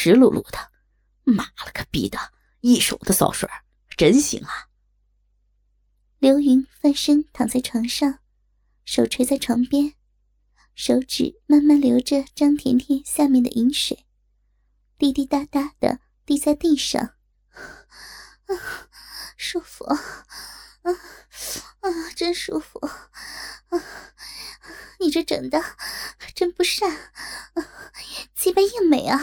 湿漉漉的，妈了个逼的，一手的骚水，真行啊！ 刘云翻身躺在床上，手垂在床边，手指慢慢流着张甜甜下面的饮水，滴滴答答的滴在地上。舒服，真舒服，你这整的真不善，鸡巴硬美啊！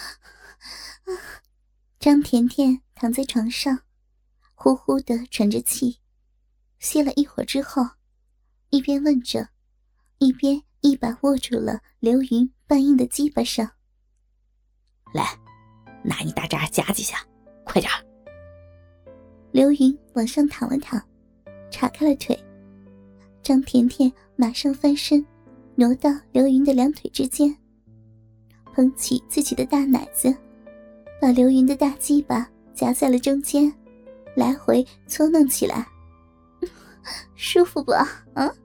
张甜甜躺在床上，呼呼地喘着气，歇了一会儿之后，一边问着，一边一把握住了刘云半硬的鸡巴上。 来，拿你大闸夹几下，快点。 刘云往上躺了躺，岔开了腿，张甜甜马上翻身，挪到刘云的两腿之间，捧起自己的大奶子，把刘云的大鸡巴夹在了中间，来回搓弄起来。舒服不啊？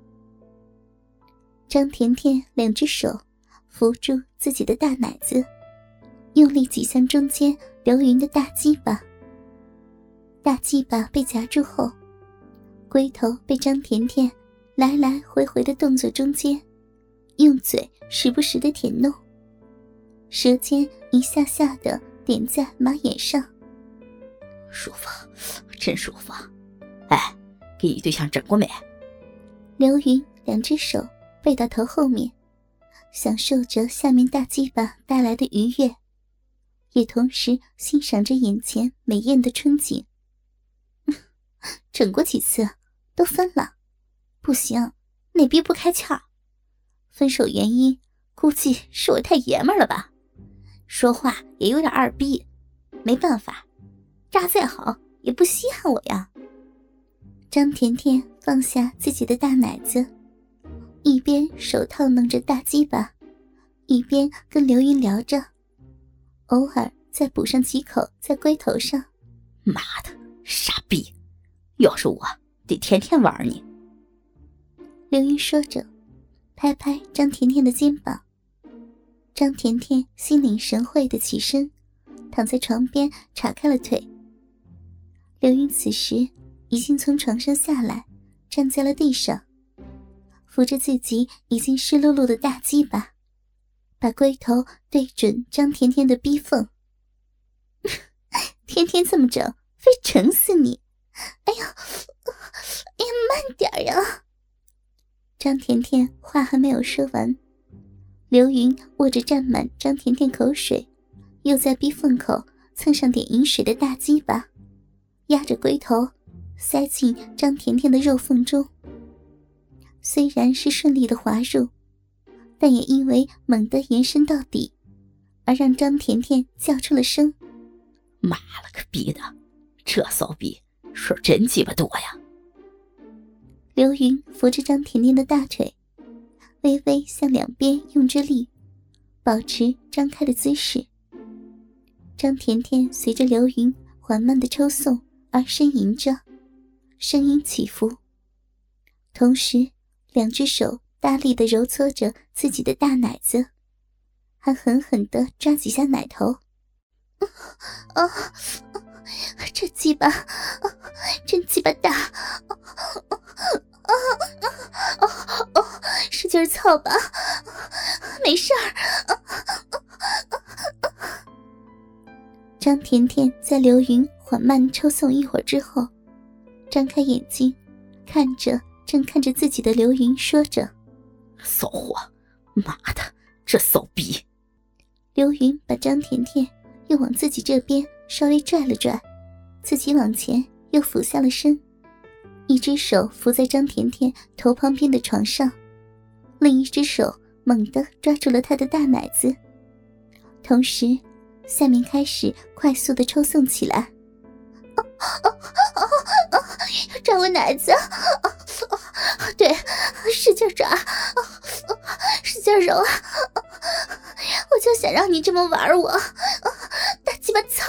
张甜甜两只手扶住自己的大奶子，用力挤向中间刘云的大鸡巴。大鸡巴被夹住后，龟头被张甜甜来来回回的动作中间，用嘴时不时的舔弄，舌尖一下下的点在马眼上。 舒服，真舒服啊！哎，给你对象整过没？ 刘云两只手背到头后面，享受着下面大鸡巴带来的愉悦，也同时欣赏着眼前美艳的春景。整过几次都分了，不行，那逼不开窍。分手原因估计是我太爷们儿了吧，说话也有点二逼，没办法，渣再好也不稀罕我呀。张甜甜放下自己的大奶子，一边手套弄着大鸡巴，一边跟刘云聊着，偶尔再补上几口在龟头上。 妈的，傻逼！要是我得天天玩你。 刘云说着，拍拍张甜甜的肩膀。张甜甜心领神会地起身，躺在床边岔开了腿。刘云此时已经从床上下来，站在了地上，扶着自己已经湿漉漉的大鸡巴，把龟头对准张甜甜的逼缝。天天这么整，非整死你！哎呀，慢点呀！张甜甜话还没有说完，刘云握着沾满张甜甜口水，又在逼缝口蹭上点饮水的大鸡巴，压着龟头塞进张甜甜的肉缝中。虽然是顺利的滑入，但也因为猛地延伸到底，而让张甜甜叫出了声。 妈了个逼的，这骚逼水真鸡巴多呀！ 刘云扶着张甜甜的大腿，微微向两边用着力，保持张开的姿势。张甜甜随着刘云缓慢的抽送而呻吟着，声音起伏，同时两只手大力地揉搓着自己的大奶子，还狠狠地抓几下奶头。这鸡巴真鸡巴大，使劲操吧，没事儿。张甜甜在刘云缓慢抽送一会儿之后，张开眼睛，正看着自己的刘云，说着： 骚货，妈的，这骚逼！ 刘云把张甜甜又往自己这边稍微拽了拽，自己往前又俯下了身，一只手扶在张甜甜头旁边的床上，另一只手猛地抓住了她的大奶子，同时下面开始快速地抽送起来。抓我奶子，对，使劲抓，使劲揉啊！我就想让你这么玩我，大鸡巴操！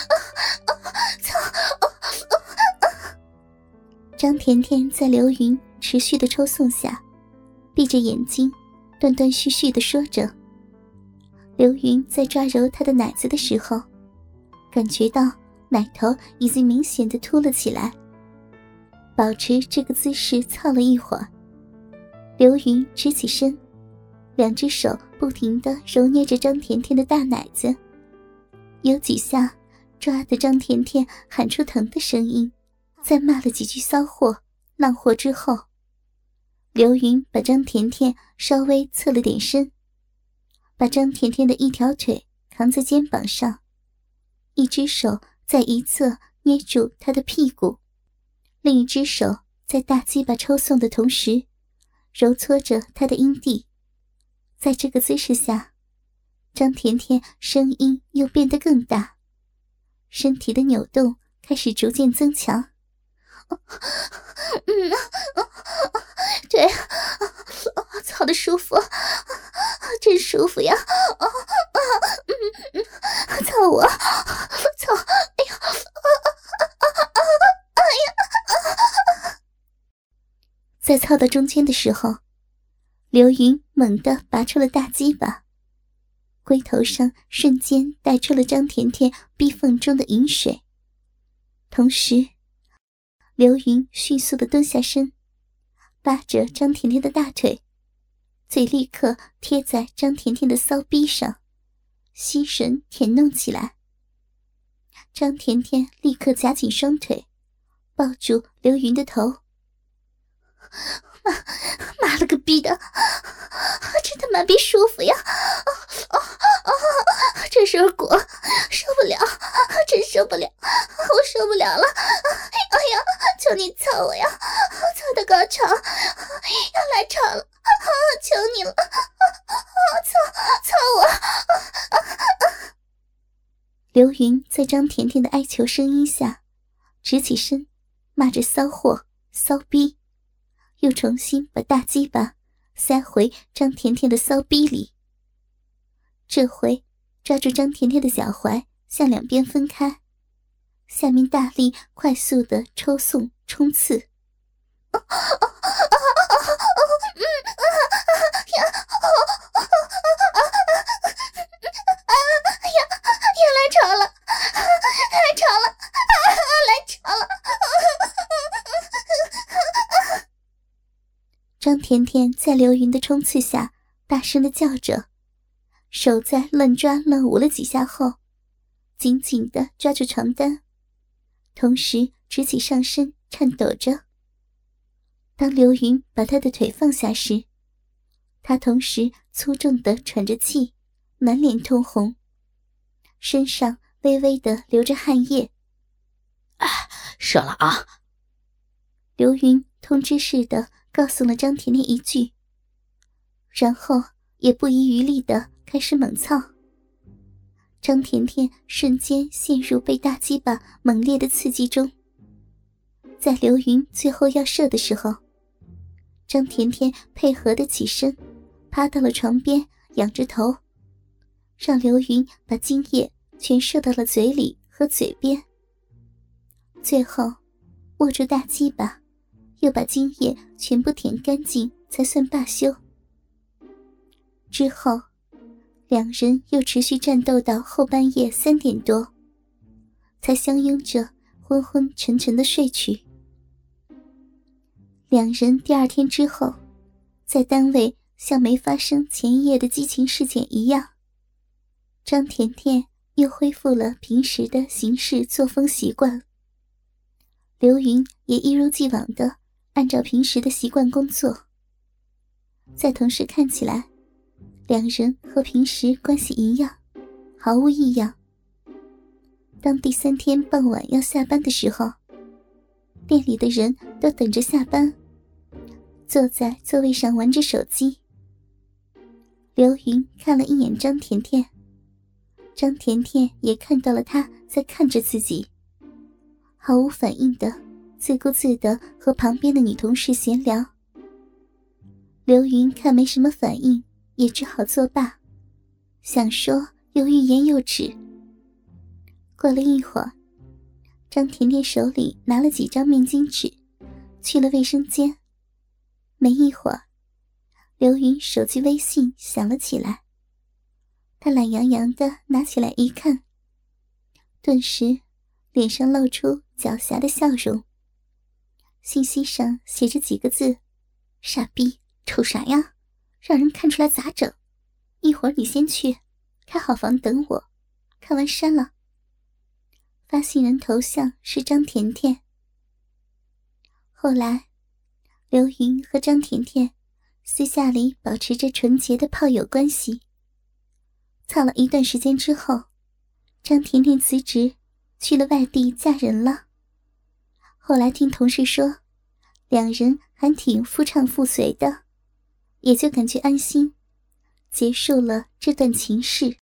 张甜甜在刘云持续的抽送下，闭着眼睛，断断续续地说着。 刘云在抓揉她的奶子的时候，感觉到奶头已经明显的凸了起来。保持这个姿势操了一会儿，刘云直起身，两只手不停地揉捏着张甜甜的大奶子，有几下抓得张甜甜喊出疼的声音，再骂了几句骚货浪货之后，刘云把张甜甜稍微侧了点身，把张甜甜的一条腿扛在肩膀上，一只手在一侧捏住她的屁股，另一只手在大鸡巴抽送的同时揉搓着她的阴蒂。在这个姿势下，张甜甜声音又变得更大，身体的扭动开始逐渐增强。对，操得舒服，真舒服呀！操我，操！哎呀，哎呀！在操到中间的时候，刘云猛地拔出了大鸡巴，龟头上瞬间带出了张甜甜逼缝中的饮水，同时刘云迅速地蹲下身，扒着张甜甜的大腿，嘴立刻贴在张甜甜的骚逼上，吸吮舔弄起来。张甜甜立刻夹紧双腿，抱住刘云的头。妈了个逼的，真他妈逼舒服呀！这是果受不了，真受不了，我受不了了！哎呀，求你操我呀！操的高潮要来潮了，求你了！操我！刘云在张甜甜的哀求声音下直起身，骂着骚货骚逼，又重新把大鸡巴塞回张甜甜的骚逼里。这回抓住张甜甜的脚踝向两边分开，下面大力快速的抽送冲刺。张甜甜在刘云的冲刺下大声地叫着，手在乱抓乱舞了几下后，紧紧地抓住床单，同时直起上身颤抖着。当刘云把她的腿放下时，她同时粗重地喘着气，满脸通红，身上微微地流着汗液。 射了啊！ 刘云通知似的告诉了张甜甜一句，然后也不遗余力地开始猛操。张甜甜瞬间陷入被大鸡巴猛烈的刺激中。在刘云最后要射的时候，张甜甜配合地起身，趴到了床边，仰着头，让刘云把精液全射到了嘴里和嘴边。最后握住大鸡巴，又把精液全部舔干净才算罢休。之后两人又持续战斗到后半夜3点多，才相拥着昏昏沉沉的睡去。两人第二天之后在单位像没发生前一夜的激情事件一样，张甜甜又恢复了平时的行事作风习惯，刘云也一如既往地按照平时的习惯工作。在同事看起来，两人和平时关系一样，毫无异样。当第3天傍晚要下班的时候，店里的人都等着下班，坐在座位上玩着手机。刘云看了一眼张甜甜，张甜甜也看到了他在看着自己，毫无反应的自顾自地和旁边的女同事闲聊。刘云看没什么反应，也只好作罢，想说又欲言又止。过了一会儿，张甜甜手里拿了几张面巾纸，去了卫生间。没一会儿，刘云手机微信响了起来， 他懒洋洋地拿起来一看，顿时脸上露出狡黠的笑容。信息上写着几个字：傻逼，瞅啥呀，让人看出来咋整？一会儿你先去开好房等我，看完删了。发信人头像是张甜甜。后来刘云和张甜甜私下里保持着纯洁的炮友关系。操了一段时间之后，张甜甜辞职去了外地嫁人了。后来听同事说两人还挺夫唱妇随的，也就感觉安心，结束了这段情事。